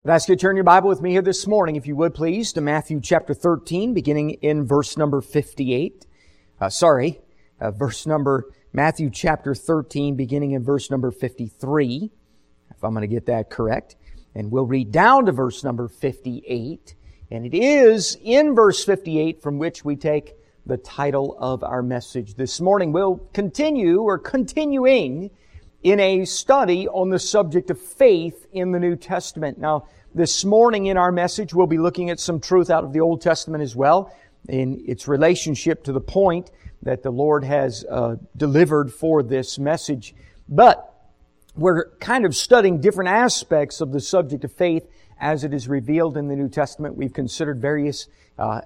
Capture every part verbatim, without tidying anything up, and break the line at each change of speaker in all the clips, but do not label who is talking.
I'd ask you to turn your Bible with me here this morning, if you would please, to Matthew chapter thirteen, beginning in verse number fifty-eight. Uh, sorry, uh, verse number, Matthew chapter thirteen, beginning in verse number fifty-three, if I'm going to get that correct. And we'll read down to verse number fifty-eight. And it is in verse fifty-eight from which we take the title of our message this morning. We'll continue, or continuing, in a study on the subject of faith in the New Testament. Now, this morning in our message, we'll be looking at some truth out of the Old Testament as well, in its relationship to the point that the Lord has uh, delivered for this message. But we're kind of studying different aspects of the subject of faith as it is revealed in the New Testament. We've considered various uh,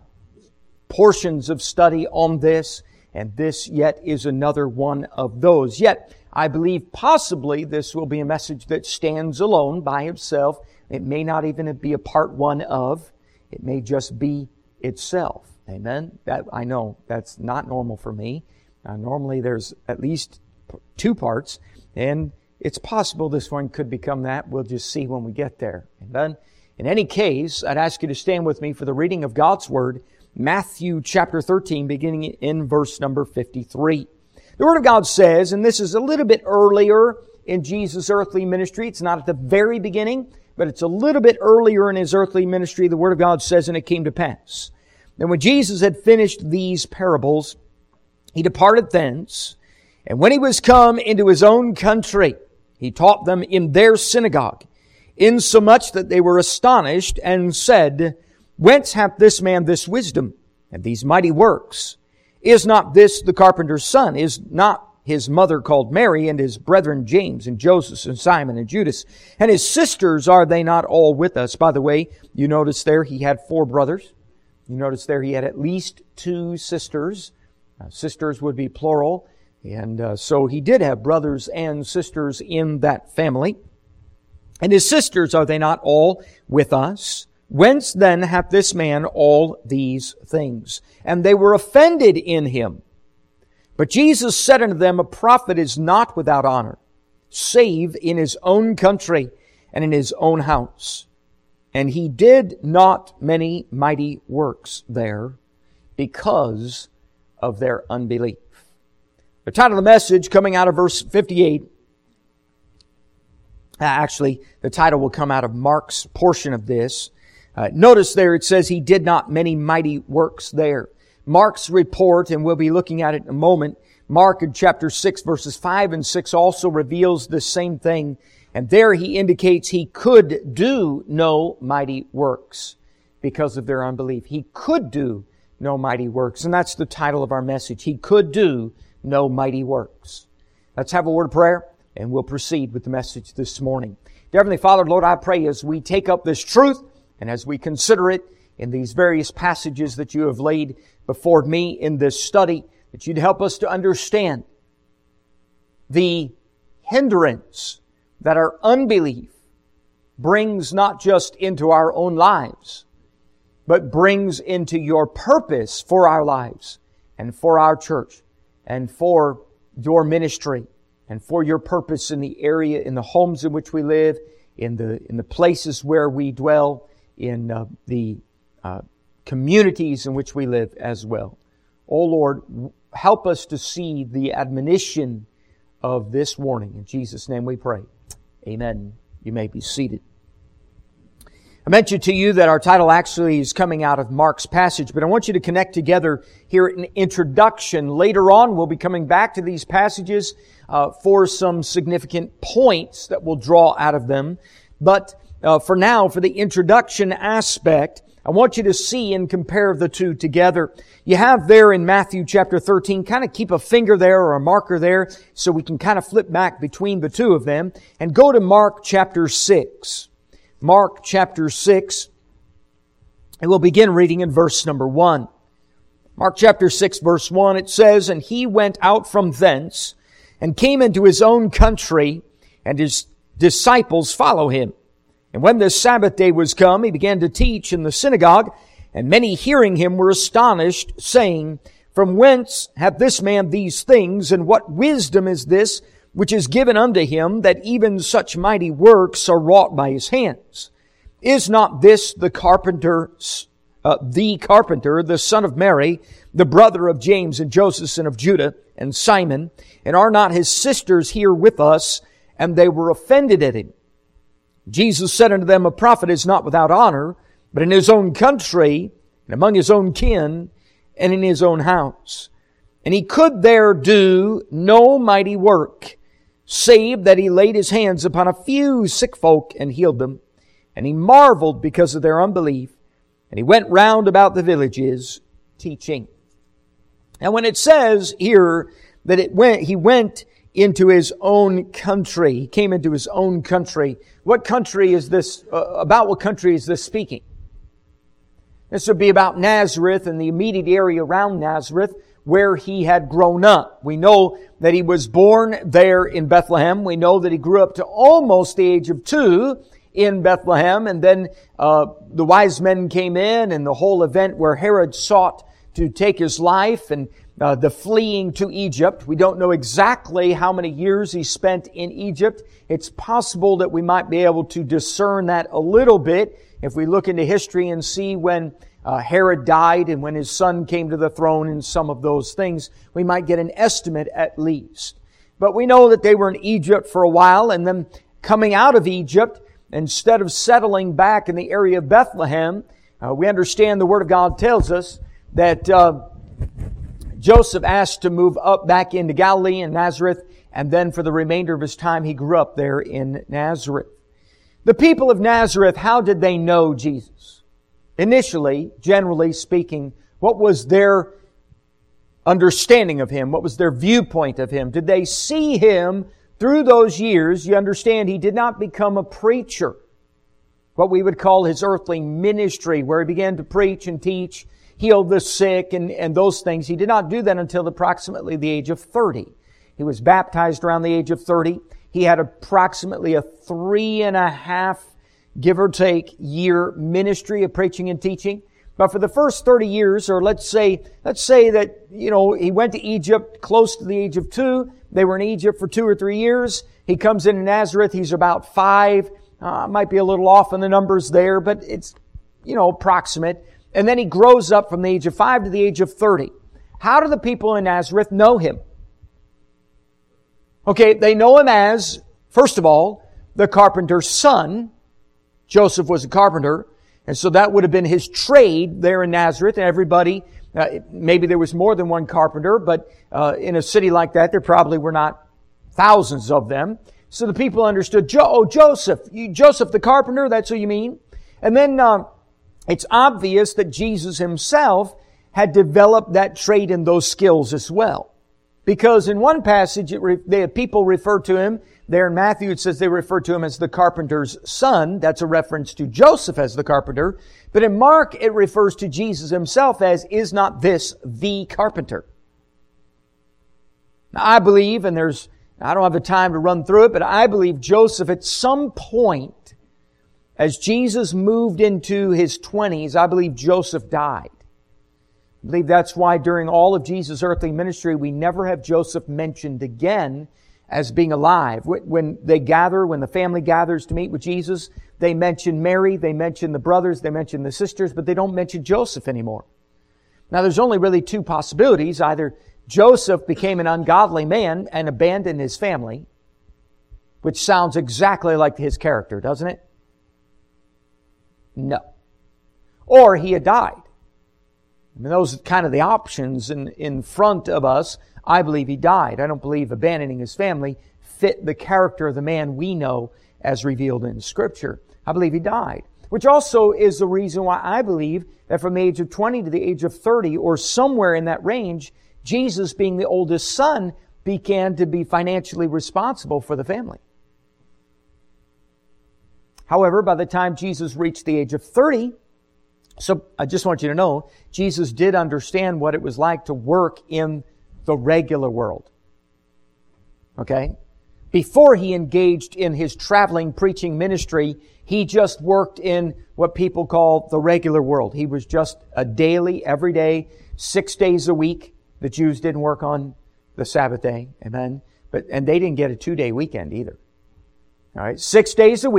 portions of study on this, and this yet is another one of those. Yet, I believe possibly this will be a message that stands alone by itself. It may not even be a part one of. It may just be itself. Amen? That I know that's not normal for me. Uh, normally there's at least two parts, and it's possible this one could become that. We'll just see when we get there. Amen? In any case, I'd ask you to stand with me for the reading of God's Word, Matthew chapter thirteen, beginning in verse number fifty-three. The Word of God says, and this is a little bit earlier in Jesus' earthly ministry. It's not at the very beginning, but it's a little bit earlier in His earthly ministry. The Word of God says, and it came to pass. Then when Jesus had finished these parables, He departed thence, and when He was come into His own country, He taught them in their synagogue, insomuch that they were astonished, and said, Whence hath this man this wisdom, and these mighty works? Is not this the carpenter's son? Is not his mother called Mary, and his brethren James and Joseph and Simon and Judas? And his sisters, are they not all with us? By the way, you notice there he had four brothers. You notice there he had at least two sisters. Uh, sisters would be plural. And uh, so he did have brothers and sisters in that family. And his sisters, are they not all with us? Whence then hath this man all these things? And they were offended in him. But Jesus said unto them, A prophet is not without honor, save in his own country and in his own house. And he did not many mighty works there because of their unbelief. The title of the message coming out of verse fifty-eight, actually, the title will come out of Mark's portion of this. Uh, notice there it says he did not many mighty works there. Mark's report, and we'll be looking at it in a moment, Mark in chapter six verses five and six also reveals the same thing. And there he indicates he could do no mighty works because of their unbelief. He could do no mighty works. And that's the title of our message. He could do no mighty works. Let's have a word of prayer, and we'll proceed with the message this morning. Dear Heavenly Father, Lord, I pray as we take up this truth, and as we consider it in these various passages that you have laid before me in this study, that you'd help us to understand the hindrance that our unbelief brings not just into our own lives, but brings into your purpose for our lives and for our church and for your ministry and for your purpose in the area, in the homes in which we live, in the in the places where we dwell, in uh, the uh, communities in which we live as well. Oh Lord, help us to see the admonition of this warning. In Jesus' name we pray. Amen. You may be seated. I mentioned to you that our title actually is coming out of Mark's passage, but I want you to connect together here an introduction. Later on, we'll be coming back to these passages uh, for some significant points that we'll draw out of them. But Uh, for now, for the introduction aspect, I want you to see and compare the two together. You have there in Matthew chapter thirteen, kind of keep a finger there or a marker there so we can kind of flip back between the two of them. And go to Mark chapter six. Mark chapter six, and we'll begin reading in verse number one. Mark chapter six, verse one, it says, And he went out from thence, and came into his own country, and his disciples follow him. And when the Sabbath day was come, he began to teach in the synagogue, and many hearing him were astonished, saying, From whence hath this man these things, and what wisdom is this which is given unto him, that even such mighty works are wrought by his hands? Is not this the carpenter, uh, the carpenter, the son of Mary, the brother of James and Joseph and of Judah and Simon? And are not his sisters here with us? And they were offended at him. Jesus said unto them, A prophet is not without honor, but in his own country, and among his own kin, and in his own house. And he could there do no mighty work, save that he laid his hands upon a few sick folk and healed them. And he marveled because of their unbelief. And he went round about the villages teaching. And when it says here that it went, he went into his own country, he came into his own country. What country is this, uh, about what country is this speaking? This would be about Nazareth and the immediate area around Nazareth where he had grown up. We know that he was born there in Bethlehem. We know that he grew up to almost the age of two in Bethlehem. And then uh, the wise men came in and the whole event where Herod sought to take his life and uh, the fleeing to Egypt. We don't know exactly how many years he spent in Egypt. It's possible that we might be able to discern that a little bit if we look into history and see when uh, Herod died and when his son came to the throne and some of those things. We might get an estimate at least. But we know that they were in Egypt for a while, and then coming out of Egypt, instead of settling back in the area of Bethlehem, uh, we understand the Word of God tells us that uh, Joseph asked to move up back into Galilee and Nazareth, and then for the remainder of his time he grew up there in Nazareth. The people of Nazareth, how did they know Jesus? Initially, generally speaking, what was their understanding of Him? What was their viewpoint of Him? Did they see Him through those years? You understand, He did not become a preacher, what we would call His earthly ministry, where He began to preach and teach, heal the sick, and, and those things. He did not do that until approximately the age of thirty. He was baptized around the age of thirty. He had approximately a three and a half, give or take, year ministry of preaching and teaching. But for the first thirty years, or let's say, let's say that, you know, he went to Egypt close to the age of two. They were in Egypt for two or three years. He comes into Nazareth. He's about five. Uh, might be a little off in the numbers there, but it's, you know, approximate. And then he grows up from the age of five to the age of thirty. How do the people in Nazareth know him? Okay, they know him as, first of all, the carpenter's son. Joseph was a carpenter, and so that would have been his trade there in Nazareth. And everybody, uh, maybe there was more than one carpenter, but uh, in a city like that, there probably were not thousands of them. So the people understood, jo- oh, Joseph, you, Joseph the carpenter, that's who you mean? And then uh, it's obvious that Jesus himself had developed that trade and those skills as well. Because in one passage, it re- the people refer to him, there in Matthew it says they refer to him as the carpenter's son. That's a reference to Joseph as the carpenter. But in Mark, it refers to Jesus himself as, is not this the carpenter? Now, I believe, and there's, I don't have the time to run through it, but I believe Joseph at some point, as Jesus moved into his twenties, I believe Joseph died. I believe that's why during all of Jesus' earthly ministry, we never have Joseph mentioned again as being alive. When they gather, when the family gathers to meet with Jesus, they mention Mary, they mention the brothers, they mention the sisters, but they don't mention Joseph anymore. Now, there's only really two possibilities. Either Joseph became an ungodly man and abandoned his family, which sounds exactly like his character, doesn't it? No. Or he had died. I mean, those are kind of the options in, in front of us. I believe he died. I don't believe abandoning his family fit the character of the man we know as revealed in Scripture. I believe he died. Which also is the reason why I believe that from the age of twenty to the age of thirty, or somewhere in that range, Jesus, being the oldest son, began to be financially responsible for the family. However, by the time Jesus reached the age of thirty, so I just want you to know, Jesus did understand what it was like to work in the regular world. Okay? Before he engaged in his traveling preaching ministry, he just worked in what people call the regular world. He was just a daily, everyday, six days a week. The Jews didn't work on the Sabbath day. Amen? But, and they didn't get a two-day weekend either. All right? Six days a week.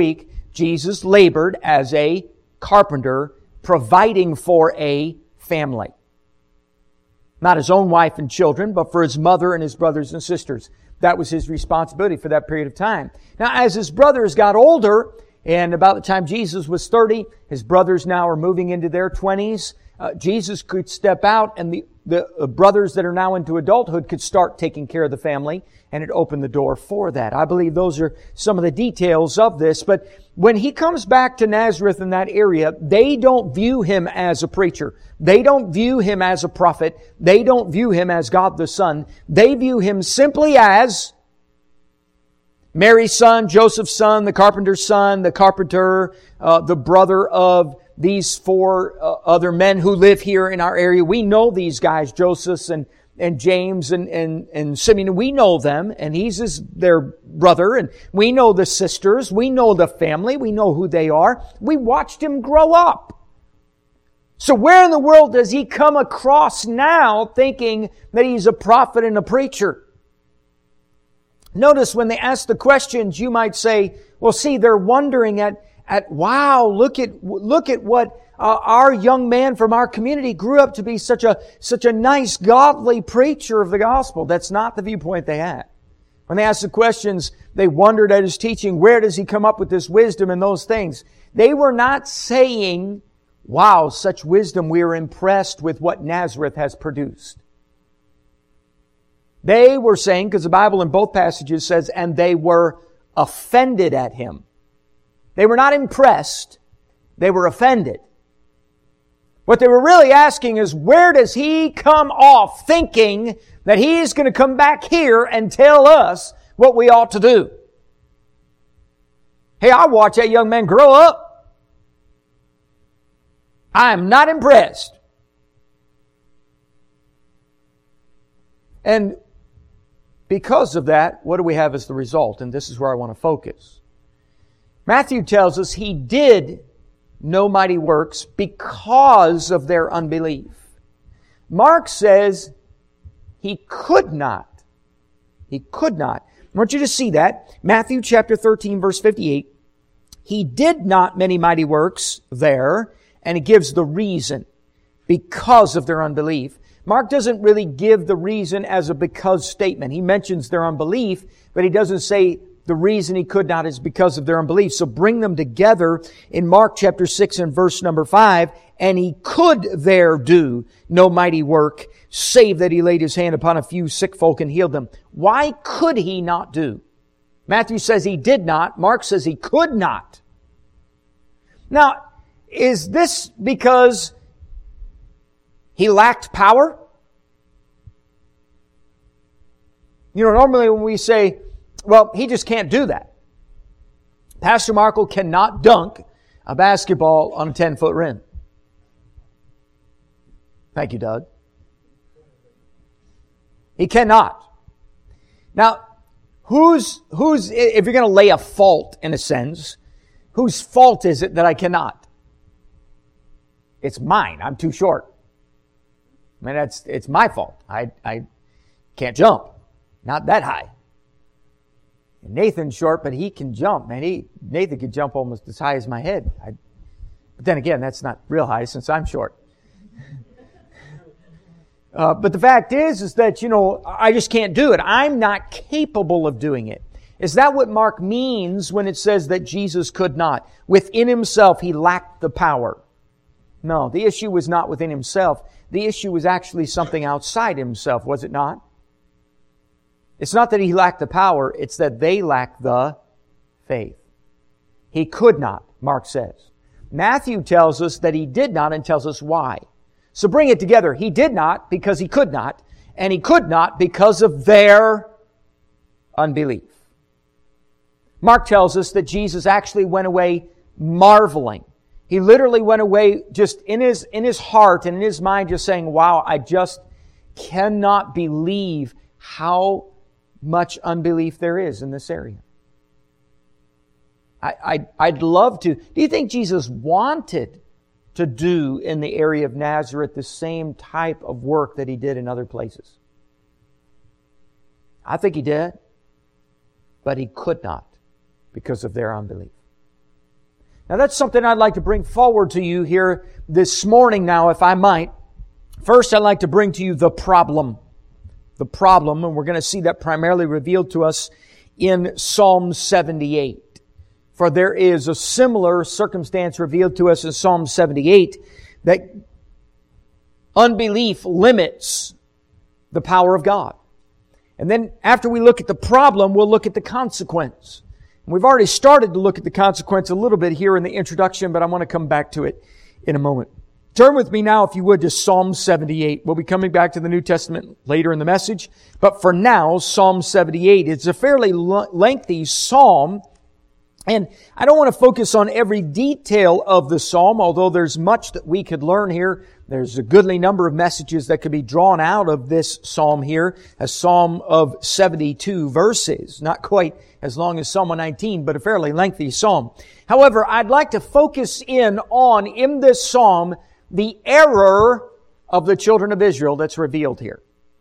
Jesus labored as a carpenter, providing for a family. Not his own wife and children, but for his mother and his brothers and sisters. That was his responsibility for that period of time. Now, as his brothers got older, and about the time Jesus was thirty, his brothers now are moving into their twenties, uh, Jesus could step out, and the, the uh, brothers that are now into adulthood could start taking care of the family, and it opened the door for that. I believe those are some of the details of this. But when he comes back to Nazareth in that area, they don't view him as a preacher. They don't view him as a prophet. They don't view him as God the Son. They view him simply as Mary's son, Joseph's son, the carpenter's son, the carpenter, uh, the brother of these four uh, other men who live here in our area. We know these guys, Joseph and and James and, and, and Simeon. We know them, and he's his, their brother, and we know the sisters. We know the family. We know who they are. We watched him grow up. So where in the world does he come across now thinking that he's a prophet and a preacher? Notice when they ask the questions, you might say, well, see, they're wondering at, at wow, look at, look at what uh, our young man from our community grew up to be such a, such a nice, godly preacher of the gospel. That's not the viewpoint they had. When they asked the questions, they wondered at his teaching, where does he come up with this wisdom and those things? They were not saying, wow, such wisdom, we are impressed with what Nazareth has produced. They were saying, because the Bible in both passages says, and they were offended at him. They were not impressed. They were offended. What they were really asking is, where does he come off thinking that he's going to come back here and tell us what we ought to do? Hey, I watched that young man grow up. I am not impressed. And because of that, what do we have as the result? And this is where I want to focus. Matthew tells us he did no mighty works because of their unbelief. Mark says he could not. He could not. I want you to see that. Matthew chapter thirteen, verse fifty-eight. He did not many mighty works there, and he gives the reason. Because of their unbelief. Mark doesn't really give the reason as a because statement. He mentions their unbelief, but he doesn't say the reason he could not is because of their unbelief. So bring them together in Mark chapter six and verse number five. And he could there do no mighty work, save that he laid his hand upon a few sick folk and healed them. Why could he not do? Matthew says he did not. Mark says he could not. Now, is this because he lacked power? You know, normally when we say, well, he just can't do that. Pastor Markle cannot dunk a basketball on a ten-foot rim. Thank you, Doug. He cannot. Now, who's, who's, if you're going to lay a fault in a sense, whose fault is it that I cannot? It's mine. I'm too short. I mean, that's, it's my fault. I, I can't jump. Not that high. Nathan's short, but he can jump, man. He, Nathan could jump almost as high as my head. I, but then again, that's not real high since I'm short. uh, but the fact is, is that, you know, I just can't do it. I'm not capable of doing it. Is that what Mark means when it says that Jesus could not? Within himself, he lacked the power. No, the issue was not within himself. The issue was actually something outside himself, was it not? It's not that he lacked the power, it's that they lacked the faith. He could not, Mark says. Matthew tells us that he did not and tells us why. So bring it together. He did not because he could not, and he could not because of their unbelief. Mark tells us that Jesus actually went away marveling. He literally went away just in his, in his heart and in his mind just saying, wow, I just cannot believe how much unbelief there is in this area. I, I, I'd love to. Do you think Jesus wanted to do in the area of Nazareth the same type of work that he did in other places? I think he did, but he could not because of their unbelief. Now that's something I'd like to bring forward to you here this morning now, if I might. First, I'd like to bring to you the problem. The problem, and we're going to see that primarily revealed to us in Psalm seventy-eight. For there is a similar circumstance revealed to us in Psalm seventy-eight that unbelief limits the power of God. And then after we look at the problem, we'll look at the consequence. And we've already started to look at the consequence a little bit here in the introduction, but I want to come back to it in a moment. Turn with me now, if you would, to Psalm seventy-eight. We'll be coming back to the New Testament later in the message. But for now, Psalm seventy-eight. It's a fairly lengthy psalm. And I don't want to focus on every detail of the psalm, although there's much that we could learn here. There's a goodly number of messages that could be drawn out of this psalm here, a psalm of seventy-two verses. Not quite as long as Psalm one nineteen, but a fairly lengthy psalm. However, I'd like to focus in on, in this psalm, the error of the children of Israel that's revealed here.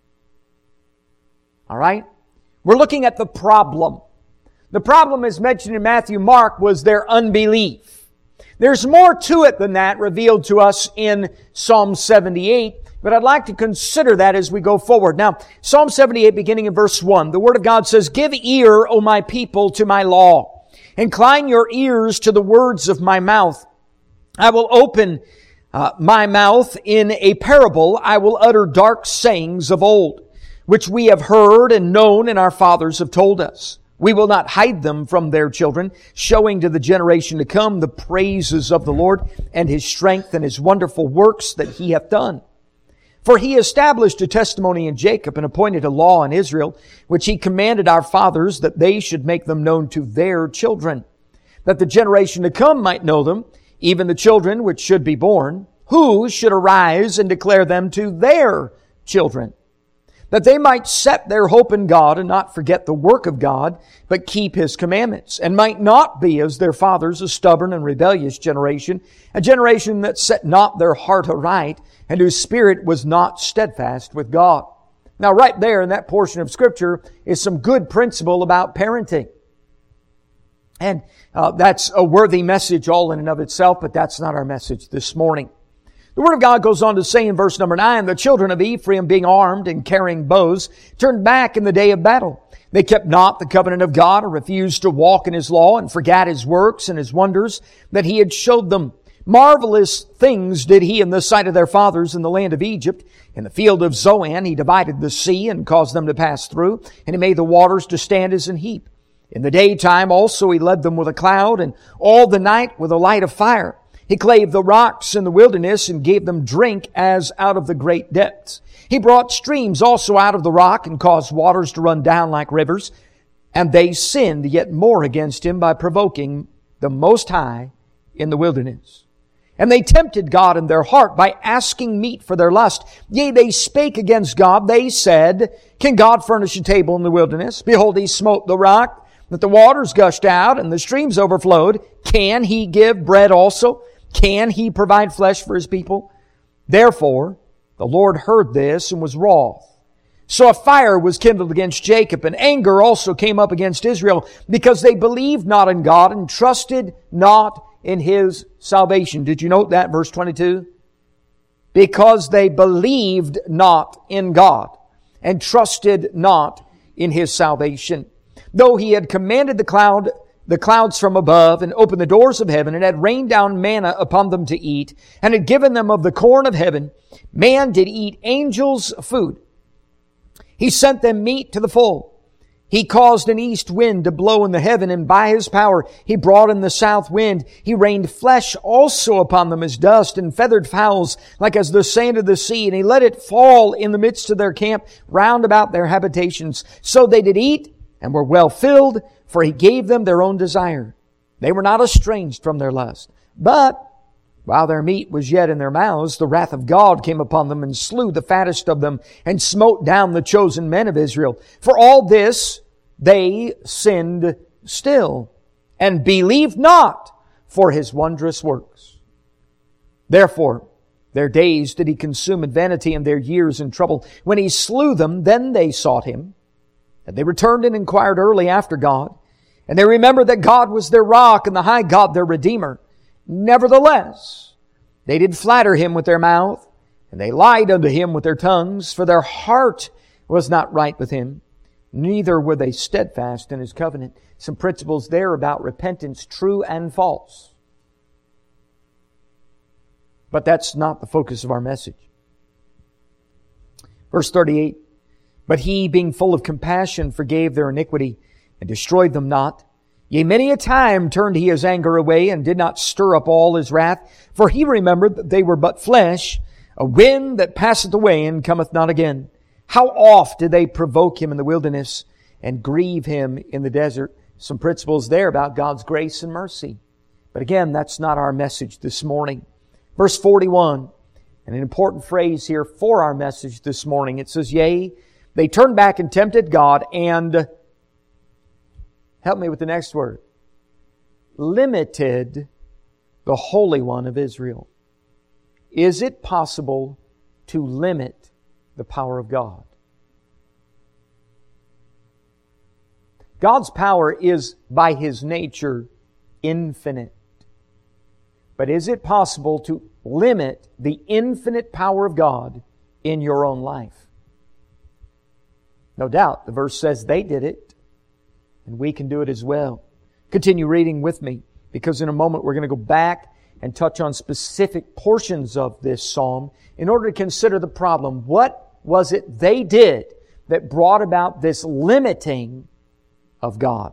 All right? We're looking at the problem. The problem, as mentioned in Matthew, Mark, was their unbelief. There's more to it than that revealed to us in Psalm seventy-eight, but I'd like to consider that as we go forward. Now, Psalm seventy-eight, beginning in verse one, the Word of God says, "Give ear, O my people, to my law. Incline your ears to the words of my mouth. I will open uh, my mouth in a parable. I will utter dark sayings of old, which we have heard and known and our fathers have told us. We will not hide them from their children, showing to the generation to come the praises of the Lord and His strength and His wonderful works that He hath done. For He established a testimony in Jacob and appointed a law in Israel, which He commanded our fathers that they should make them known to their children, that the generation to come might know them, even the children which should be born, who should arise and declare them to their children, that they might set their hope in God and not forget the work of God, but keep His commandments, and might not be as their fathers, a stubborn and rebellious generation, a generation that set not their heart aright, and whose spirit was not steadfast with God." Now, right there in that portion of Scripture is some good principle about parenting. And uh, that's a worthy message all in and of itself, but that's not our message this morning. The Word of God goes on to say in verse number nine, "The children of Ephraim, being armed and carrying bows, turned back in the day of battle. They kept not the covenant of God, or refused to walk in His law, and forgat His works and His wonders that He had showed them. Marvelous things did He in the sight of their fathers in the land of Egypt. In the field of Zoan He divided the sea and caused them to pass through, and He made the waters to stand as an heap. In the daytime also He led them with a cloud, and all the night with a light of fire. He clave the rocks in the wilderness and gave them drink as out of the great depths. He brought streams also out of the rock and caused waters to run down like rivers. And they sinned yet more against Him by provoking the Most High in the wilderness. And they tempted God in their heart by asking meat for their lust. Yea, they spake against God. They said, Can God furnish a table in the wilderness? Behold, He smote the rock, that the waters gushed out and the streams overflowed. Can He give bread also? Can He provide flesh for His people? Therefore, the Lord heard this and was wroth. So a fire was kindled against Jacob, and anger also came up against Israel, because they believed not in God and trusted not in His salvation." Did you note that, verse twenty-two? Because they believed not in God and trusted not in His salvation. Though He had commanded the cloud the clouds from above, and opened the doors of heaven, and had rained down manna upon them to eat, and had given them of the corn of heaven, man did eat angels' food. He sent them meat to the full. He caused an east wind to blow in the heaven, and by His power He brought in the south wind. He rained flesh also upon them as dust, and feathered fowls like as the sand of the sea, and He let it fall in the midst of their camp round about their habitations. So they did eat, and were well filled, for He gave them their own desire. They were not estranged from their lust. But while their meat was yet in their mouths, the wrath of God came upon them, and slew the fattest of them, and smote down the chosen men of Israel. For all this they sinned still, and believed not for His wondrous works. Therefore their days did He consume in vanity, and their years in trouble. When He slew them, then they sought Him. And they returned and inquired early after God. And they remembered that God was their rock and the high God their Redeemer. Nevertheless, they did flatter him with their mouth, and they lied unto him with their tongues, for their heart was not right with him, neither were they steadfast in his covenant. Some principles there about repentance, true and false. But that's not the focus of our message. Verse thirty-eight, but he, being full of compassion, forgave their iniquity and destroyed them not. Yea, many a time turned he his anger away and did not stir up all his wrath. For he remembered that they were but flesh, a wind that passeth away and cometh not again. How oft did they provoke him in the wilderness and grieve him in the desert? Some principles there about God's grace and mercy. But again, that's not our message this morning. Verse forty-one, and an important phrase here for our message this morning. It says, yea, they turned back and tempted God and, help me with the next word, limited the Holy One of Israel. Is it possible to limit the power of God? God's power is by His nature infinite. But is it possible to limit the infinite power of God in your own life? No doubt, the verse says they did it, and we can do it as well. Continue reading with me, because in a moment we're going to go back and touch on specific portions of this psalm in order to consider the problem. What was it they did that brought about this limiting of God?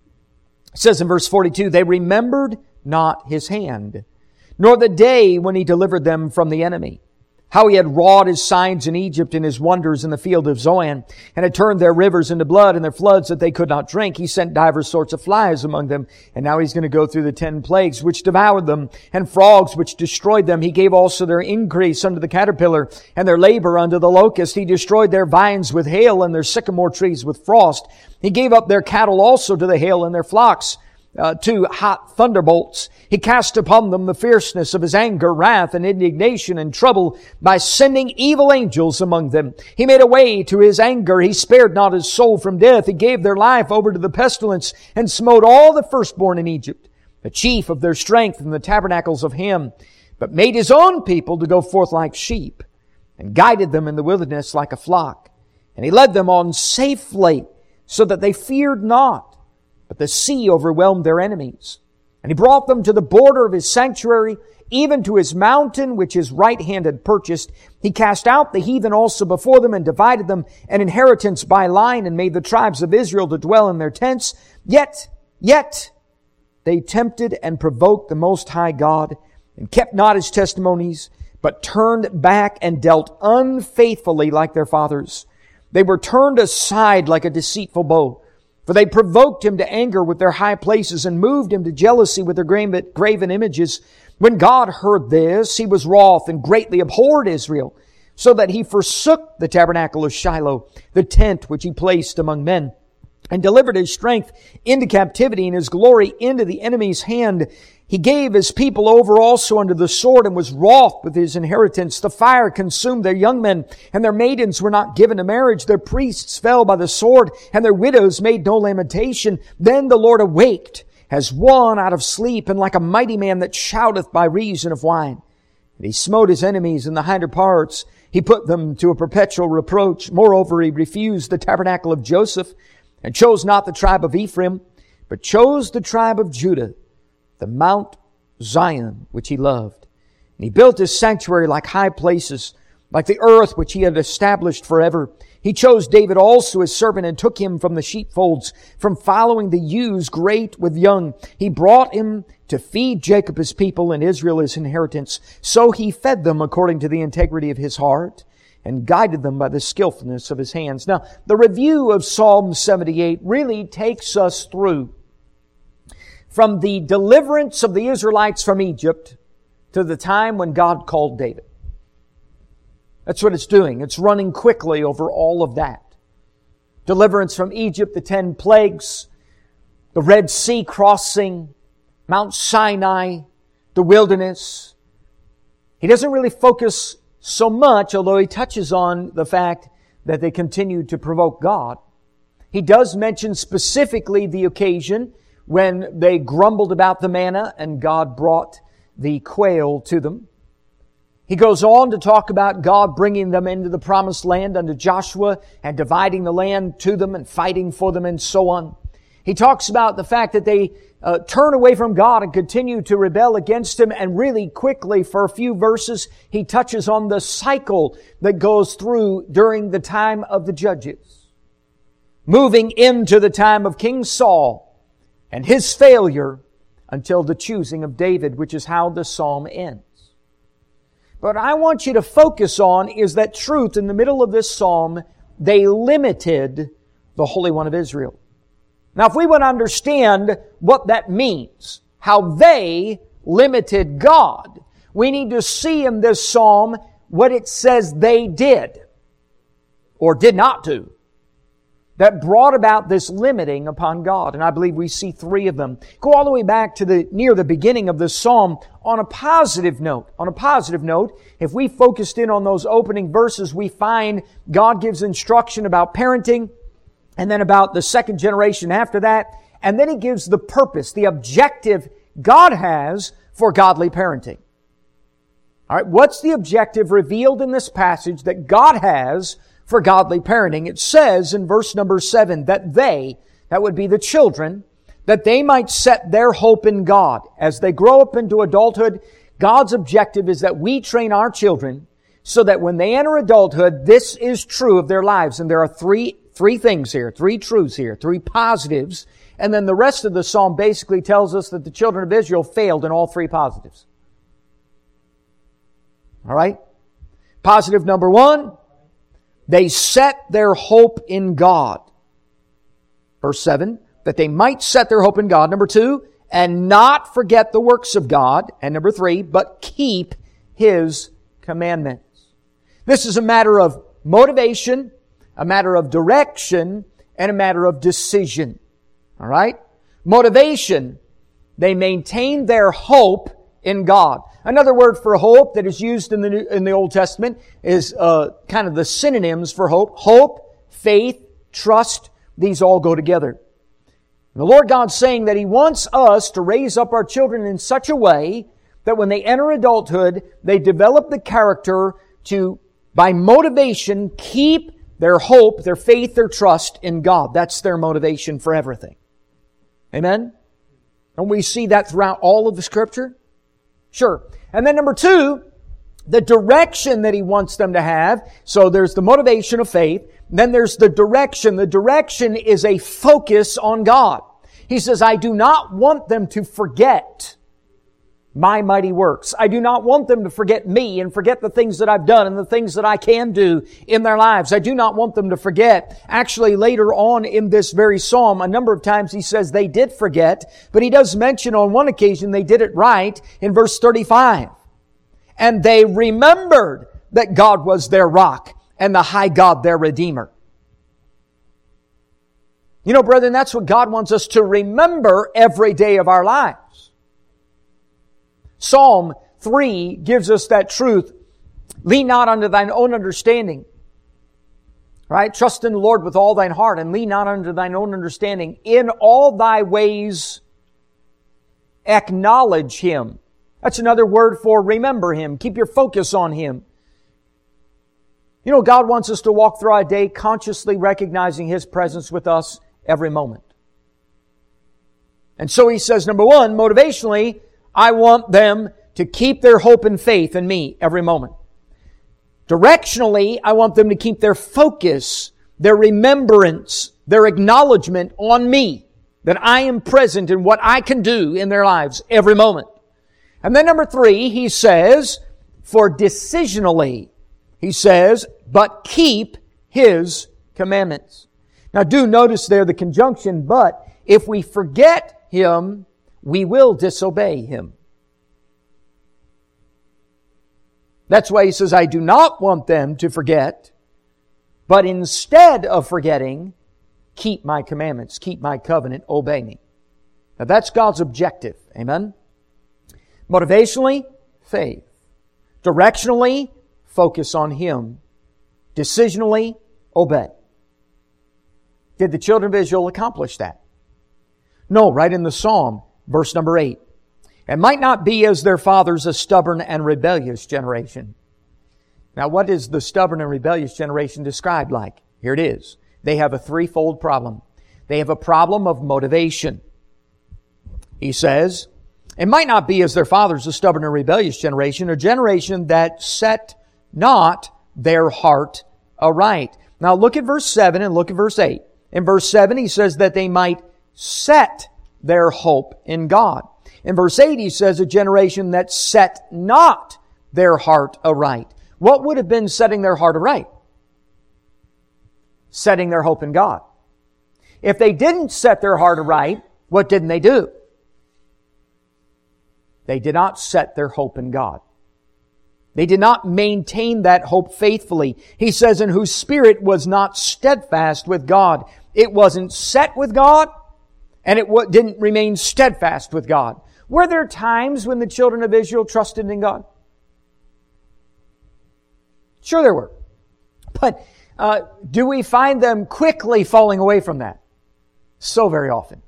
It says in verse forty-two, they remembered not His hand, nor the day when He delivered them from the enemy. How He had wrought His signs in Egypt and His wonders in the field of Zoan, and had turned their rivers into blood and their floods that they could not drink. He sent divers sorts of flies among them. And now He's going to go through the ten plagues which devoured them, and frogs which destroyed them. He gave also their increase unto the caterpillar, and their labor unto the locust. He destroyed their vines with hail, and their sycamore trees with frost. He gave up their cattle also to the hail, and their flocks Uh, to hot thunderbolts. He cast upon them the fierceness of His anger, wrath, and indignation and trouble by sending evil angels among them. He made a way to His anger. He spared not His soul from death. He gave their life over to the pestilence and smote all the firstborn in Egypt, the chief of their strength in the tabernacles of Him, but made His own people to go forth like sheep and guided them in the wilderness like a flock. And He led them on safely so that they feared not. But the sea overwhelmed their enemies. And He brought them to the border of His sanctuary, even to His mountain, which His right hand had purchased. He cast out the heathen also before them, and divided them an inheritance by line, and made the tribes of Israel to dwell in their tents. Yet, yet, they tempted and provoked the Most High God, and kept not His testimonies, but turned back and dealt unfaithfully like their fathers. They were turned aside like a deceitful bow. For they provoked Him to anger with their high places, and moved Him to jealousy with their graven images. When God heard this, He was wroth and greatly abhorred Israel, so that He forsook the tabernacle of Shiloh, the tent which He placed among men, and delivered His strength into captivity and His glory into the enemy's hand. He gave His people over also unto the sword, and was wroth with His inheritance. The fire consumed their young men, and their maidens were not given to marriage. Their priests fell by the sword, and their widows made no lamentation. Then the Lord awaked as one out of sleep, and like a mighty man that shouteth by reason of wine. And He smote His enemies in the hinder parts. He put them to a perpetual reproach. Moreover, He refused the tabernacle of Joseph, and chose not the tribe of Ephraim, but chose the tribe of Judah, the Mount Zion, which He loved. And He built His sanctuary like high places, like the earth which He had established forever. He chose David also His servant, and took him from the sheepfolds, from following the ewes great with young. He brought him to feed Jacob His people, and Israel His inheritance. So He fed them according to the integrity of His heart, and guided them by the skillfulness of His hands. Now, the review of Psalm seventy-eight really takes us through from the deliverance of the Israelites from Egypt to the time when God called David. That's what it's doing. It's running quickly over all of that. Deliverance from Egypt, the ten plagues, the Red Sea crossing, Mount Sinai, the wilderness. He doesn't really focus so much, although he touches on the fact that they continued to provoke God. He does mention specifically the occasion when they grumbled about the manna and God brought the quail to them. He goes on to talk about God bringing them into the promised land unto Joshua and dividing the land to them and fighting for them and so on. He talks about the fact that they uh, turn away from God and continue to rebel against Him. And really quickly, for a few verses, he touches on the cycle that goes through during the time of the judges, moving into the time of King Saul and his failure until the choosing of David, which is how the psalm ends. But I want you to focus on is that truth in the middle of this psalm, they limited the Holy One of Israel. Now, if we want to understand what that means, how they limited God, we need to see in this psalm what it says they did or did not do that brought about this limiting upon God. And I believe we see three of them. Go all the way back to the near the beginning of this psalm on a positive note. On a positive note, if we focused in on those opening verses, we find God gives instruction about parenting, and then about the second generation after that. And then He gives the purpose, the objective God has for godly parenting. All right, what's the objective revealed in this passage that God has for godly parenting? It says in verse number seven that they, that would be the children, that they might set their hope in God. As they grow up into adulthood, God's objective is that we train our children so that when they enter adulthood, this is true of their lives. And there are three Three things here, three truths here, three positives. And then the rest of the psalm basically tells us that the children of Israel failed in all three positives. All right? Positive number one, they set their hope in God. Verse seven, that they might set their hope in God. Number two, and not forget the works of God. And number three, but keep His commandments. This is a matter of motivation, a matter of direction, and a matter of decision. All right? Motivation, they maintain their hope in God. Another word for hope that is used in the New, in the Old Testament is uh, kind of the synonyms for hope. Hope, faith, trust, these all go together. And the Lord God's saying that He wants us to raise up our children in such a way that when they enter adulthood, they develop the character to, by motivation, keep their hope, their faith, their trust in God. That's their motivation for everything. Amen? Don't we see that throughout all of the Scripture? Sure. And then number two, the direction that He wants them to have. So there's the motivation of faith. Then there's the direction. The direction is a focus on God. He says, I do not want them to forget my mighty works. I do not want them to forget me and forget the things that I've done and the things that I can do in their lives. I do not want them to forget. Actually, later on in this very psalm, a number of times he says they did forget, but he does mention on one occasion they did it right in verse thirty-five. And they remembered that God was their rock and the high God their Redeemer. You know, brethren, that's what God wants us to remember every day of our lives. Psalm three gives us that truth. Lean not unto thine own understanding. Right? Trust in the Lord with all thine heart and lean not unto thine own understanding. In all thy ways acknowledge Him. That's another word for remember Him. Keep your focus on Him. You know, God wants us to walk through our day consciously recognizing His presence with us every moment. And so He says, number one, motivationally, I want them to keep their hope and faith in me every moment. Directionally, I want them to keep their focus, their remembrance, their acknowledgement on me, that I am present in what I can do in their lives every moment. And then number three, he says, for decisionally, he says, but keep His commandments. Now do notice there the conjunction, but if we forget Him, we will disobey Him. That's why he says, I do not want them to forget, but instead of forgetting, keep my commandments, keep my covenant, obey me. Now that's God's objective. Amen? Motivationally, faith. Directionally, focus on Him. Decisionally, obey. Did the children of Israel accomplish that? No, right in the Psalm, verse number eight. and might not be as their fathers, a stubborn and rebellious generation. Now, what is the stubborn and rebellious generation described like? Here it is. They have a threefold problem. They have a problem of motivation. He says, it might not be as their fathers, a stubborn and rebellious generation, a generation that set not their heart aright. Now look at verse seven and look at verse eight. In verse seven, he says that they might set their hope in God. In verse eight, he says a generation that set not their heart aright. What would have been setting their heart aright? Setting their hope in God. If they didn't set their heart aright, what didn't they do? They did not set their hope in God. They did not maintain that hope faithfully. He says, in whose spirit was not steadfast with God. It wasn't set with God, and it didn't remain steadfast with God. Were there times when the children of Israel trusted in God? Sure there were. But uh, do we find them quickly falling away from that? So very often.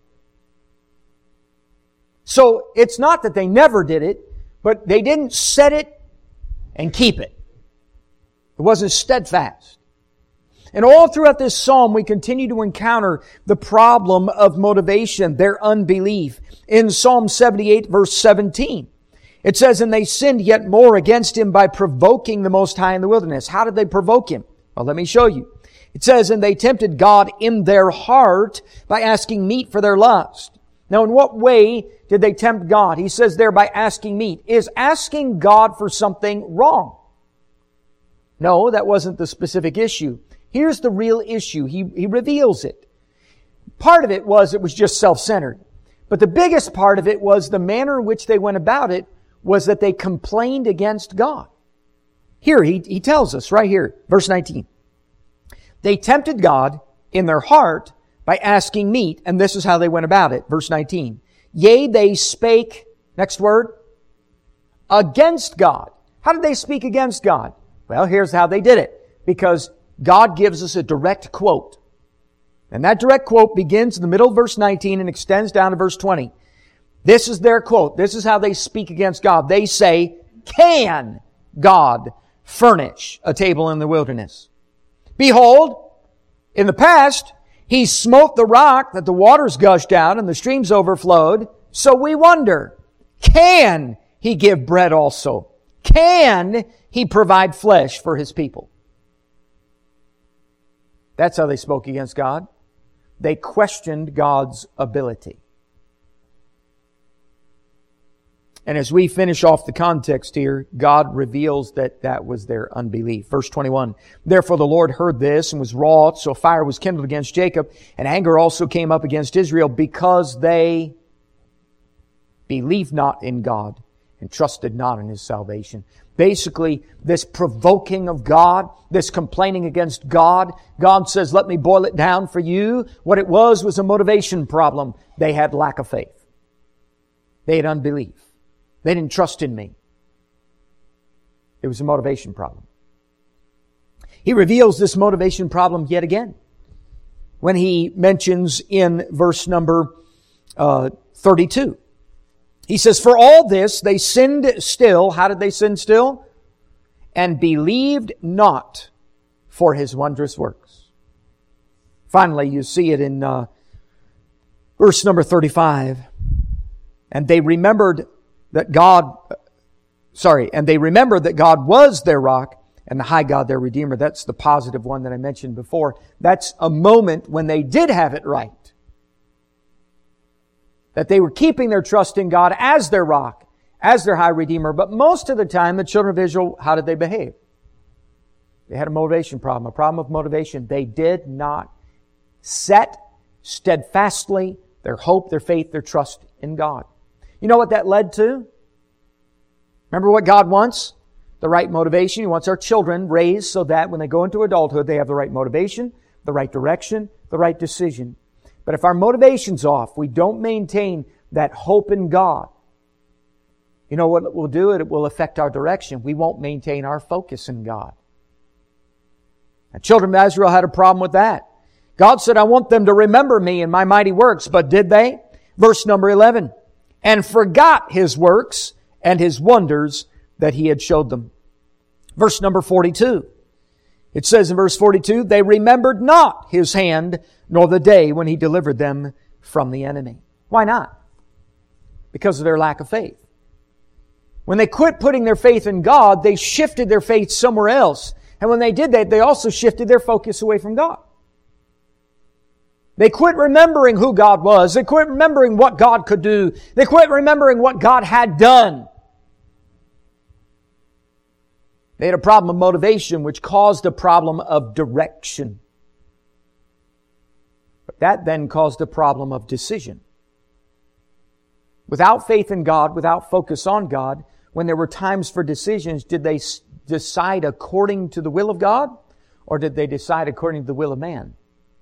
So it's not that they never did it, but they didn't set it and keep it. It wasn't steadfast. And all throughout this psalm, we continue to encounter the problem of motivation, their unbelief. In Psalm seventy-eight, verse seventeen, it says, and they sinned yet more against Him by provoking the Most High in the wilderness. How did they provoke Him? Well, let me show you. It says, and they tempted God in their heart by asking meat for their lust. Now, in what way did they tempt God? He says there by asking meat. Is asking God for something wrong? No, that wasn't the specific issue. Here's the real issue. He, he reveals it. Part of it was it was just self-centered. But the biggest part of it was the manner in which they went about it was that they complained against God. Here, he, he tells us right here, verse nineteen. They tempted God in their heart by asking meat, and this is how they went about it. Verse nineteen. Yea, they spake, next word, against God. How did they speak against God? Well, here's how they did it. Because God gives us a direct quote. And that direct quote begins in the middle of verse nineteen and extends down to verse twenty. This is their quote. This is how they speak against God. They say, can God furnish a table in the wilderness? Behold, in the past, He smote the rock that the waters gushed out and the streams overflowed. So we wonder, can He give bread also? Can He provide flesh for His people? That's how they spoke against God. They questioned God's ability. And as we finish off the context here, God reveals that that was their unbelief. Verse twenty-one, therefore the Lord heard this and was wroth, so fire was kindled against Jacob, and anger also came up against Israel, because they believed not in God and trusted not in His salvation. Basically, this provoking of God, this complaining against God, God says, let me boil it down for you. What it was was a motivation problem. They had lack of faith. They had unbelief. They didn't trust in me. It was a motivation problem. He reveals this motivation problem yet again when He mentions in verse number uh, thirty-two. He says, for all this they sinned still. How did they sin still? And believed not for His wondrous works. Finally, you see it in uh, verse number thirty-five. And they remembered that God, sorry, and they remembered that God was their rock and the high God their Redeemer. That's the positive one that I mentioned before. That's a moment when they did have it right. That they were keeping their trust in God as their rock, as their high Redeemer. But most of the time, the children of Israel, how did they behave? They had a motivation problem, a problem of motivation. They did not set steadfastly their hope, their faith, their trust in God. You know what that led to? Remember what God wants? The right motivation. He wants our children raised so that when they go into adulthood, they have the right motivation, the right direction, the right decision. But if our motivation's off, we don't maintain that hope in God, you know what it will do? It will affect our direction. We won't maintain our focus in God. The children of Israel had a problem with that. God said, I want them to remember me and my mighty works. But did they? Verse number eleven. and forgot His works and His wonders that He had showed them. Verse number forty-two. It says in verse forty-two, they remembered not His hand, nor the day when He delivered them from the enemy. Why not? Because of their lack of faith. When they quit putting their faith in God, they shifted their faith somewhere else. And when they did that, they also shifted their focus away from God. They quit remembering who God was. They quit remembering what God could do. They quit remembering what God had done. They had a problem of motivation, which caused a problem of direction. But that then caused a problem of decision. Without faith in God, without focus on God, when there were times for decisions, did they decide according to the will of God, or did they decide according to the will of man?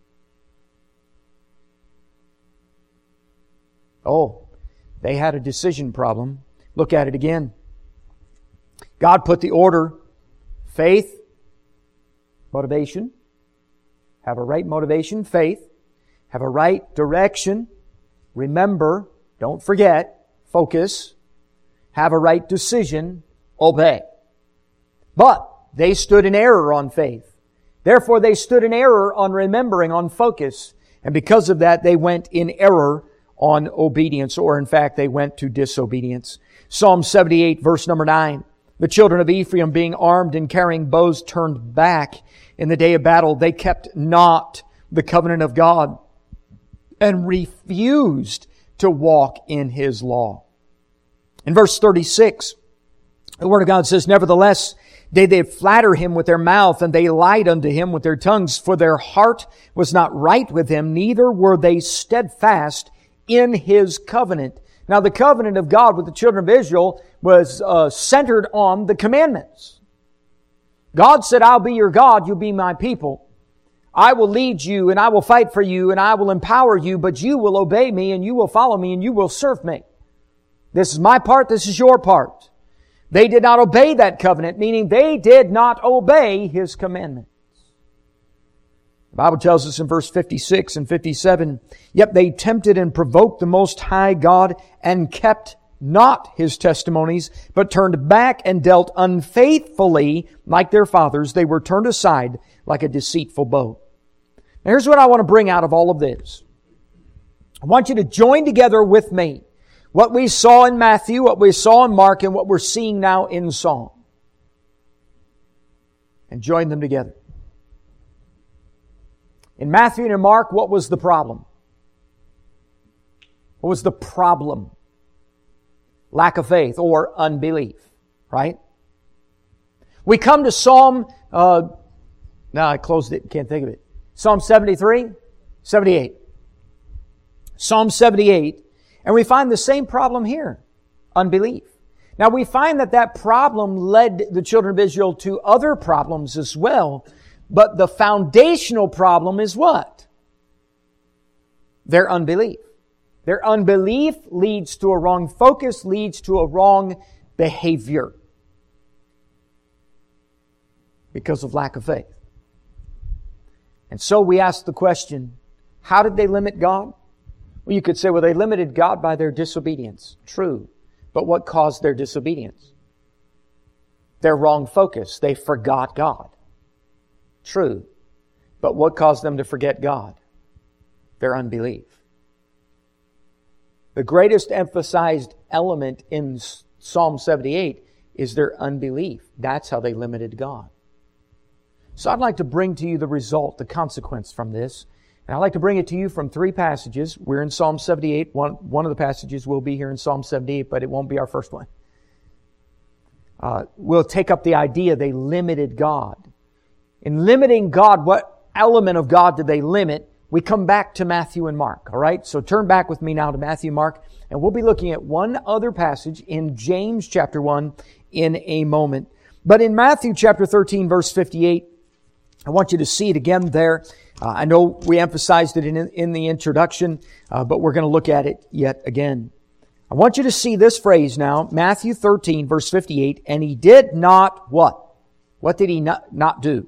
Oh, they had a decision problem. Look at it again. God put the order: faith, motivation, have a right motivation, faith, have a right direction, remember, don't forget, focus, have a right decision, obey. But they stood in error on faith. Therefore, they stood in error on remembering, on focus. And because of that, they went in error on obedience, or in fact, they went to disobedience. Psalm seventy-eight, verse number nine. The children of Ephraim, being armed and carrying bows, turned back in the day of battle. They kept not the covenant of God and refused to walk in His law. In verse thirty-six, the Word of God says, nevertheless, did they flatter Him with their mouth, and they lied unto Him with their tongues, for their heart was not right with Him, neither were they steadfast in His covenant. Now, the covenant of God with the children of Israel was uh, centered on the commandments. God said, I'll be your God, you'll be my people. I will lead you, and I will fight for you, and I will empower you, but you will obey me, and you will follow me, and you will serve me. This is my part, this is your part. They did not obey that covenant, meaning they did not obey His commandments. The Bible tells us in verse fifty-six and fifty-seven, yet they tempted and provoked the Most High God and kept not His testimonies, but turned back and dealt unfaithfully like their fathers. They were turned aside like a deceitful bow. Now here's what I want to bring out of all of this. I want you to join together with me what we saw in Matthew, what we saw in Mark, and what we're seeing now in Psalm. And join them together. In Matthew and in Mark, what was the problem? What was the problem? Lack of faith or unbelief, right? We come to Psalm, uh, no, I closed it, can't think of it. Psalm seventy-three, seventy-eight. Psalm seventy-eight, and we find the same problem here, unbelief. Now we find that that problem led the children of Israel to other problems as well, but the foundational problem is what? Their unbelief. Their unbelief leads to a wrong focus, leads to a wrong behavior because of lack of faith. And so we ask the question, how did they limit God? Well, you could say, well, they limited God by their disobedience. True. But what caused their disobedience? Their wrong focus. They forgot God. True. But what caused them to forget God? Their unbelief. The greatest emphasized element in Psalm seventy-eight is their unbelief. That's how they limited God. So I'd like to bring to you the result, the consequence from this. And I'd like to bring it to you from three passages. We're in Psalm seventy-eight. One, one of the passages will be here in Psalm seventy-eight, but it won't be our first one. Uh, we'll take up the idea they limited God. In limiting God, what element of God did they limit? We come back to Matthew and Mark, all right? So turn back with me now to Matthew and Mark, and we'll be looking at one other passage in James chapter one in a moment. But in Matthew chapter thirteen, verse fifty-eight, I want you to see it again there. Uh, I know we emphasized it in, in the introduction, uh, but we're going to look at it yet again. I want you to see this phrase now, Matthew thirteen, verse fifty-eight, and He did not what? What did He not, not do?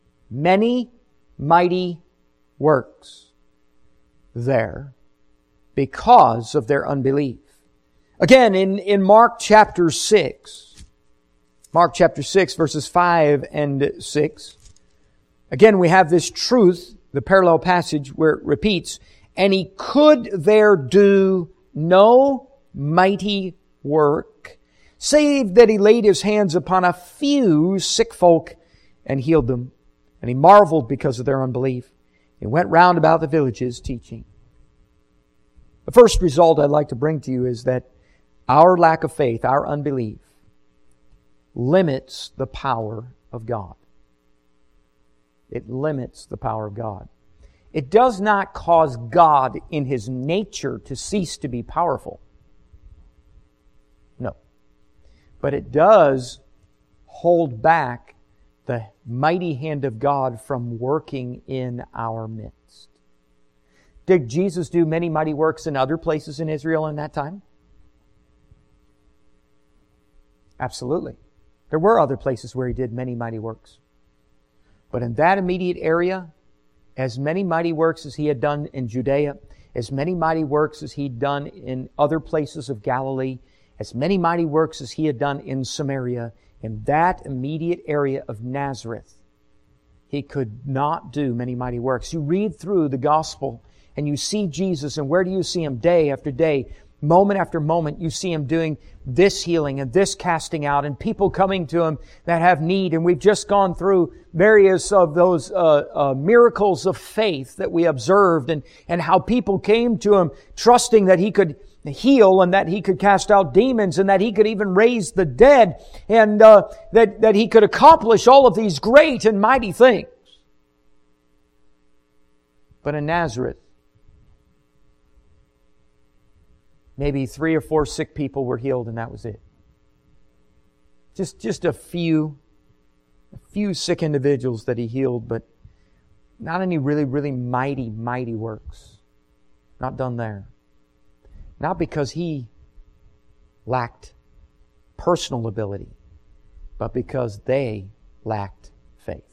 Many mighty works there because of their unbelief. Again, in, in Mark chapter six, Mark chapter six, verses five and six, again we have this truth, the parallel passage where it repeats, and he could there do no mighty work, save that he laid his hands upon a few sick folk and healed them. And he marveled because of their unbelief. He went round about the villages teaching. The first result I'd like to bring to you is that our lack of faith, our unbelief, limits the power of God. It limits the power of God. It does not cause God in His nature to cease to be powerful. No. But it does hold back the mighty hand of God from working in our midst. Did Jesus do many mighty works in other places in Israel in that time? Absolutely. There were other places where He did many mighty works. But in that immediate area, as many mighty works as He had done in Judea, as many mighty works as He'd done in other places of Galilee, as many mighty works as He had done in Samaria, in that immediate area of Nazareth, He could not do many mighty works. You read through the gospel and you see Jesus, and where do you see Him? Day after day, moment after moment, you see Him doing this healing and this casting out, and people coming to Him that have need. And we've just gone through various of those uh, uh, miracles of faith that we observed, and, and how people came to Him trusting that He could heal and that He could cast out demons and that He could even raise the dead, and uh, that, that He could accomplish all of these great and mighty things. But in Nazareth, maybe three or four sick people were healed, and that was it. Just, just a few, a few sick individuals that He healed, but not any really, really mighty, mighty works. Not done there. Not because He lacked personal ability, but because they lacked faith.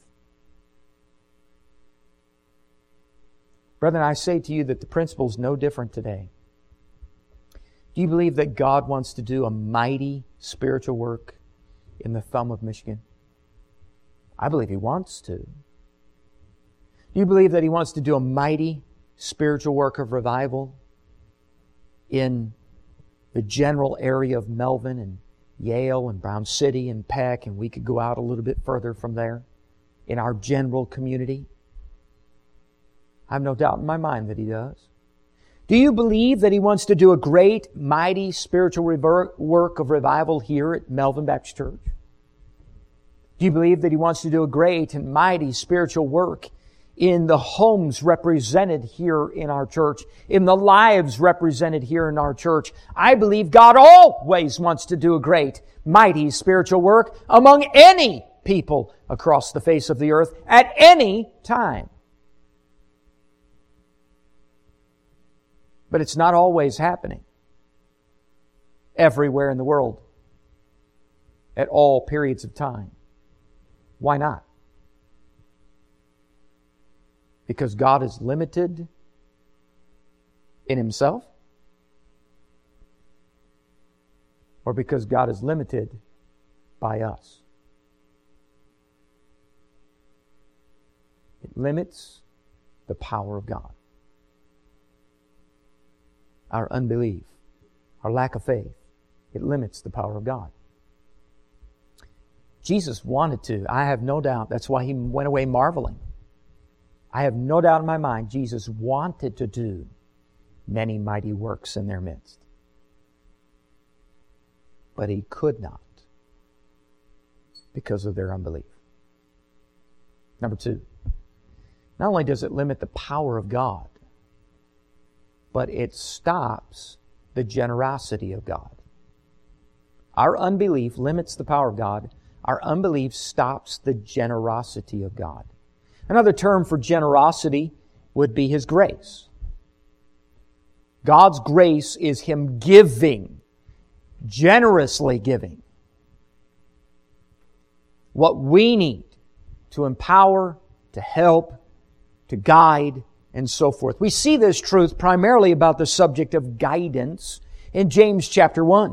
Brethren, I say to you that the principle is no different today. Do you believe that God wants to do a mighty spiritual work in the thumb of Michigan? I believe He wants to. Do you believe that He wants to do a mighty spiritual work of revival in the general area of Melvin and Yale and Brown City and Peck, and we could go out a little bit further from there in our general community? I have no doubt in my mind that He does. Do you believe that He wants to do a great, mighty spiritual rever- work of revival here at Melvin Baptist Church? Do you believe that He wants to do a great and mighty spiritual work in the homes represented here in our church, in the lives represented here in our church? I believe God always wants to do a great, mighty spiritual work among any people across the face of the earth at any time. But it's not always happening everywhere in the world at all periods of time. Why not? Because God is limited in Himself? Or because God is limited by us? It limits the power of God. Our unbelief, our lack of faith, it limits the power of God. Jesus wanted to. I have no doubt. That's why He went away marveling. I have no doubt in my mind Jesus wanted to do many mighty works in their midst. But He could not because of their unbelief. Number two, not only does it limit the power of God, but it stops the generosity of God. Our unbelief limits the power of God. Our unbelief stops the generosity of God. Another term for generosity would be His grace. God's grace is Him giving, generously giving, what we need to empower, to help, to guide, and so forth. We see this truth primarily about the subject of guidance in James chapter one.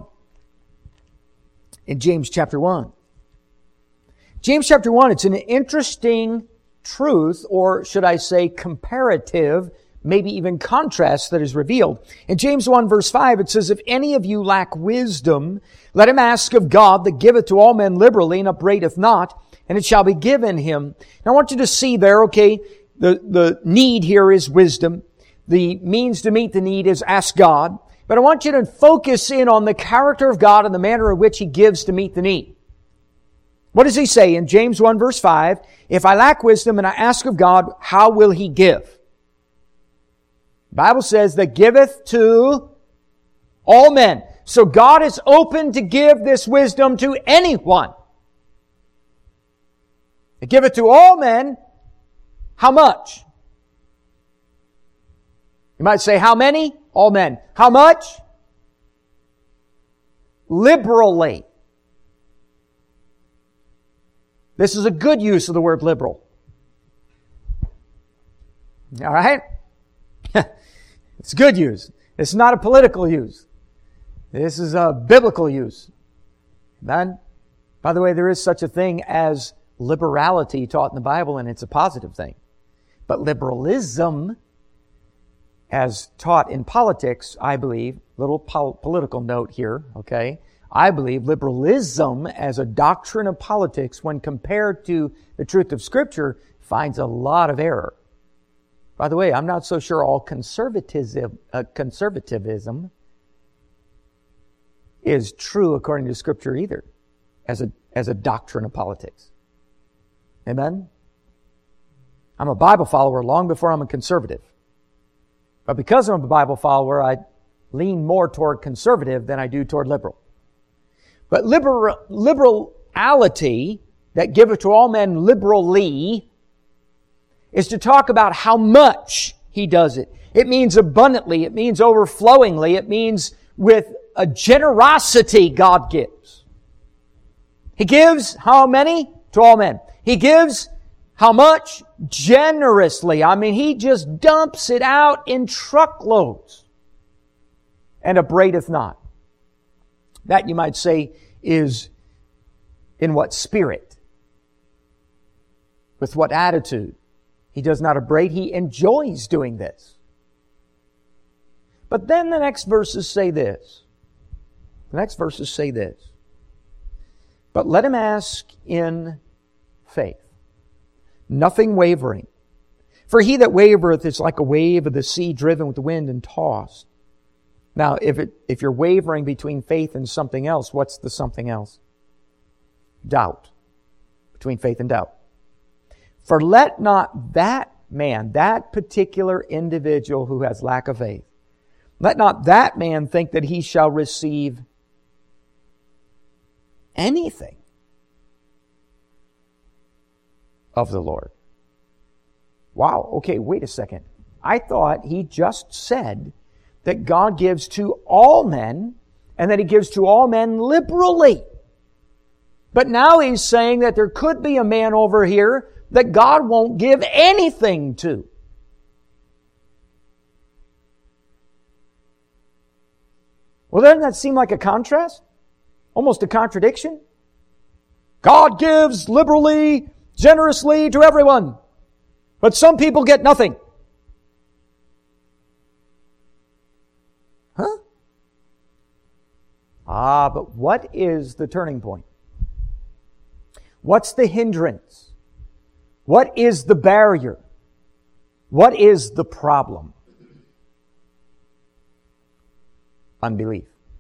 In James chapter one. James chapter one, it's an interesting truth, or should I say comparative, maybe even contrast that is revealed. In James one verse five, it says, if any of you lack wisdom, let him ask of God that giveth to all men liberally and upbraideth not, and it shall be given him. Now I want you to see there, okay, the, the need here is wisdom. The means to meet the need is ask God. But I want you to focus in on the character of God and the manner in which He gives to meet the need. What does He say in James one verse five? If I lack wisdom and I ask of God, how will He give? The Bible says that giveth to all men. So God is open to give this wisdom to anyone. To give it to all men. How much? You might say, how many? All men. How much? Liberally. This is a good use of the word liberal. All right? It's good use. It's not a political use. This is a biblical use. Then, by the way, there is such a thing as liberality taught in the Bible, and it's a positive thing. But liberalism, as taught in politics, I believe, little pol- political note here, okay? I believe liberalism as a doctrine of politics, when compared to the truth of Scripture, finds a lot of error. By the way, I'm not so sure all conservatism, uh, conservatism is true according to Scripture either, as a, as a doctrine of politics. Amen? I'm a Bible follower long before I'm a conservative. But because I'm a Bible follower, I lean more toward conservative than I do toward liberal. But liberal, liberality, that giveth to all men liberally, is to talk about how much He does it. It means abundantly. It means overflowingly. It means with a generosity God gives. He gives how many? To all men. He gives how much? Generously. I mean, He just dumps it out in truckloads. And upbraideth not. That, you might say, is in what spirit? With what attitude? He does not upbraid. He enjoys doing this. But then the next verses say this. The next verses say this. But let him ask in faith, nothing wavering. For he that wavereth is like a wave of the sea driven with the wind and tossed. Now, if it, if you're wavering between faith and something else, what's the something else? Doubt. Between faith and doubt. For let not that man, that particular individual who has lack of faith, let not that man think that he shall receive anything of the Lord. Wow, okay, wait a second. I thought he just said that God gives to all men, and that He gives to all men liberally. But now He's saying that there could be a man over here that God won't give anything to. Well, doesn't that seem like a contrast? Almost a contradiction? God gives liberally, generously to everyone, but some people get nothing. Huh? Ah, but what is the turning point? What's the hindrance? What is the barrier? What is the problem? Unbelief.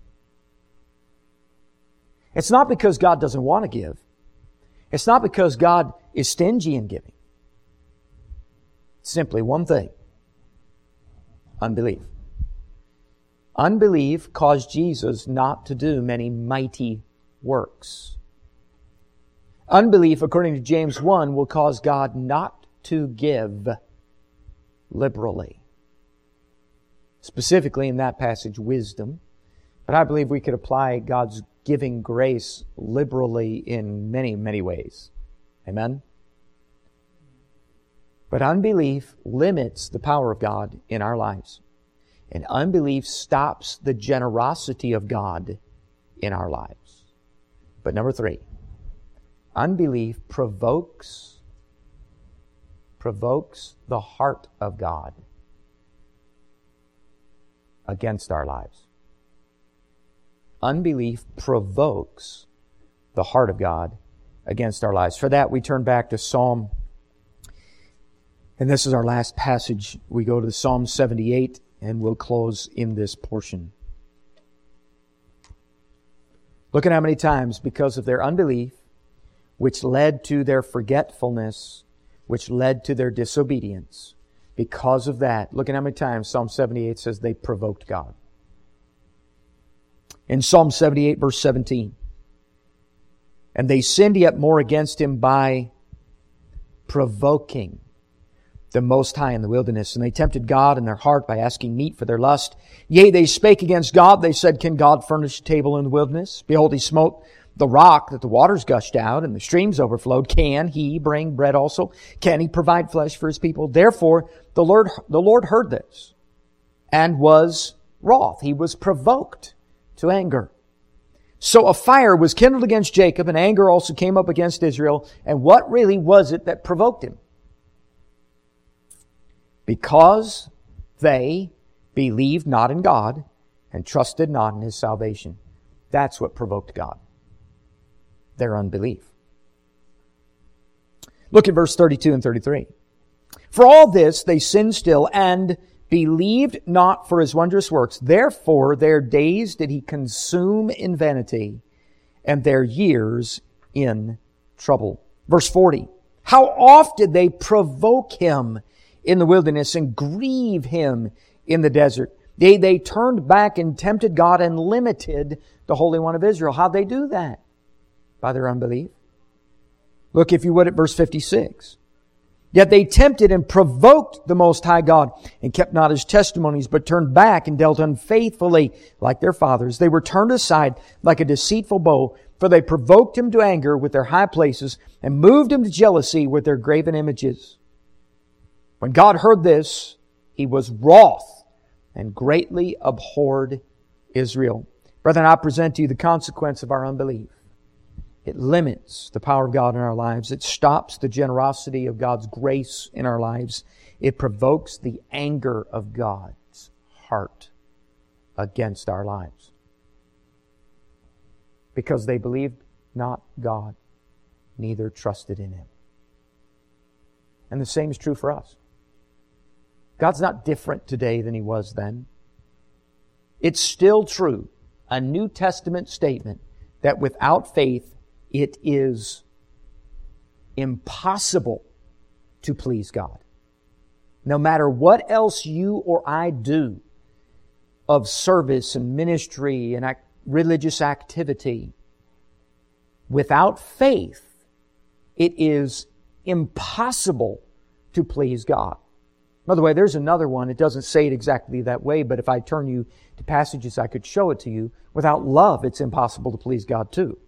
It's not because God doesn't want to give. It's not because God is stingy in giving. It's simply one thing. Unbelief. Unbelief caused Jesus not to do many mighty works. Unbelief, according to James one, will cause God not to give liberally. Specifically in that passage, wisdom. But I believe we could apply God's giving grace liberally in many, many ways. Amen? But unbelief limits the power of God in our lives. And unbelief stops the generosity of God in our lives. But number three, unbelief provokes, provokes the heart of God against our lives. Unbelief provokes the heart of God against our lives. For that, we turn back to Psalm, and this is our last passage. We go to Psalm seventy-eight, and we'll close in this portion. Look at how many times, because of their unbelief, which led to their forgetfulness, which led to their disobedience, because of that, look at how many times Psalm seventy-eight says they provoked God. In Psalm seventy-eight, verse seventeen, and they sinned yet more against Him by provoking the Most High in the wilderness. And they tempted God in their heart by asking meat for their lust. Yea, they spake against God. They said, can God furnish a table in the wilderness? Behold, He smote the rock that the waters gushed out and the streams overflowed. Can He bring bread also? Can He provide flesh for His people? Therefore, the Lord, the Lord heard this and was wroth. He was provoked to anger. So a fire was kindled against Jacob, and anger also came up against Israel. And what really was it that provoked Him? Because they believed not in God and trusted not in His salvation. That's what provoked God. Their unbelief. Look at verse thirty-two and thirty-three. For all this they sinned still and believed not for His wondrous works. Therefore their days did He consume in vanity, and their years in trouble. Verse forty. How oft did they provoke Him in the wilderness and grieve Him in the desert? They, they turned back and tempted God and limited the Holy One of Israel. How'd they do that? By their unbelief. Look, if you would, at verse fifty-six. Yet they tempted and provoked the Most High God and kept not His testimonies, but turned back and dealt unfaithfully like their fathers. They were turned aside like a deceitful bow, for they provoked Him to anger with their high places and moved Him to jealousy with their graven images. When God heard this, He was wroth and greatly abhorred Israel. Brethren, I present to you the consequence of our unbelief. It limits the power of God in our lives. It stops the generosity of God's grace in our lives. It provokes the anger of God's heart against our lives. Because they believed not God, neither trusted in Him. And the same is true for us. God's not different today than He was then. It's still true, a New Testament statement, that without faith, it is impossible to please God. No matter what else you or I do of service and ministry and act, religious activity, without faith, it is impossible to please God. By the way, there's another one. It doesn't say it exactly that way, but if I turn you to passages, I could show it to you. Without love, it's impossible to please God too.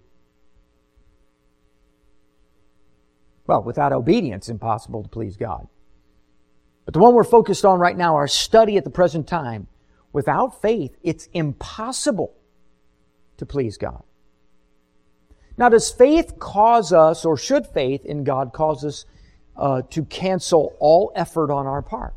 Well, without obedience, impossible to please God. But the one we're focused on right now, our study at the present time, without faith, it's impossible to please God. Now, does faith cause us, or should faith in God cause us uh, to cancel all effort on our part?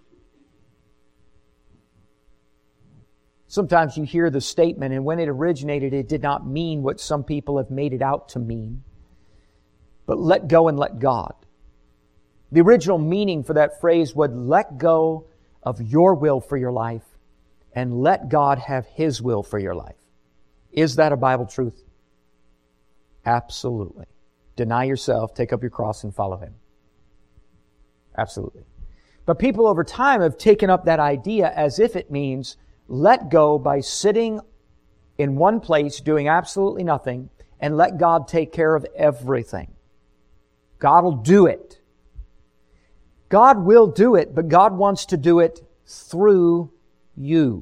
Sometimes you hear the statement, and when it originated, it did not mean what some people have made it out to mean. But let go and let God. The original meaning for that phrase would let go of your will for your life and let God have His will for your life. Is that a Bible truth? Absolutely. Deny yourself, take up your cross, and follow Him. Absolutely. But people over time have taken up that idea as if it means let go by sitting in one place doing absolutely nothing and let God take care of everything. God will do it. God will do it, but God wants to do it through you.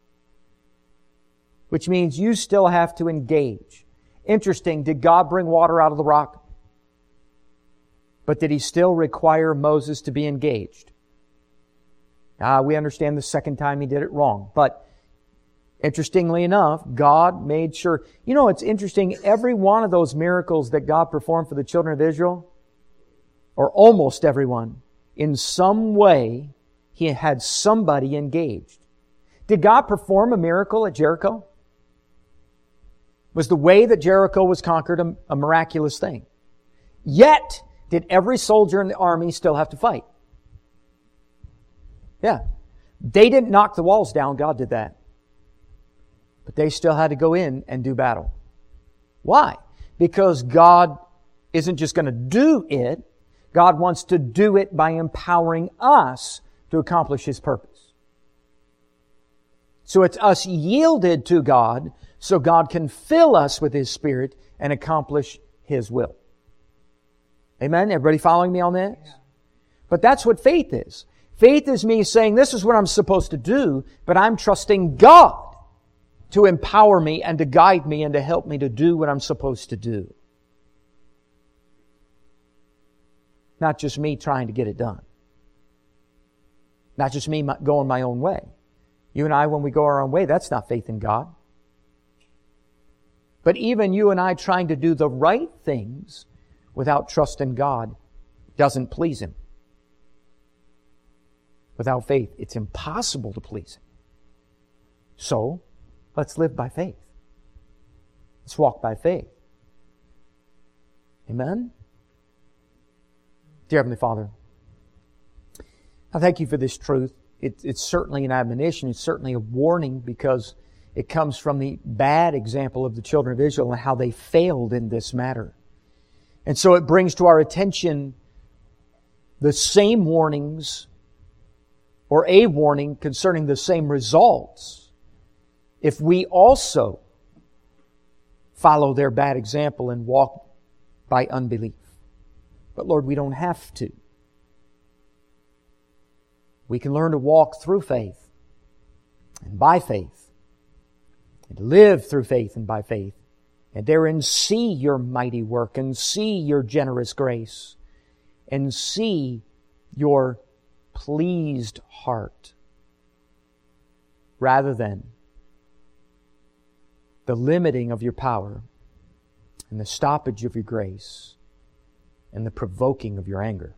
Which means you still have to engage. Interesting, did God bring water out of the rock? But did He still require Moses to be engaged? Ah, we understand the second time he did it wrong. But interestingly enough, God made sure. You know, it's interesting. Every one of those miracles that God performed for the children of Israel, or almost every one, in some way, He had somebody engaged. Did God perform a miracle at Jericho? Was the way that Jericho was conquered a, a miraculous thing? Yet, did every soldier in the army still have to fight? Yeah. They didn't knock the walls down. God did that. But they still had to go in and do battle. Why? Because God isn't just going to do it. God wants to do it by empowering us to accomplish His purpose. So it's us yielded to God so God can fill us with His Spirit and accomplish His will. Amen? Everybody following me on this? Yeah. But that's what faith is. Faith is me saying, this is what I'm supposed to do, but I'm trusting God to empower me and to guide me and to help me to do what I'm supposed to do. Not just me trying to get it done. Not just me going my own way. You and I, when we go our own way, that's not faith in God. But even you and I trying to do the right things without trust in God doesn't please Him. Without faith, it's impossible to please Him. So, let's live by faith. Let's walk by faith. Amen? Dear Heavenly Father, I thank You for this truth. It, it's certainly an admonition. It's certainly a warning because it comes from the bad example of the children of Israel and how they failed in this matter. And so it brings to our attention the same warnings or a warning concerning the same results if we also follow their bad example and walk by unbelief. But Lord, we don't have to. We can learn to walk through faith and by faith and live through faith and by faith and therein see Your mighty work and see Your generous grace and see Your pleased heart rather than the limiting of Your power and the stoppage of Your grace and the provoking of Your anger.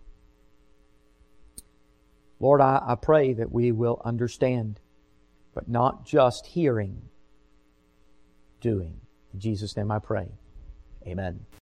Lord, I, I pray that we will understand, but not just hearing, doing. In Jesus' name I pray. Amen.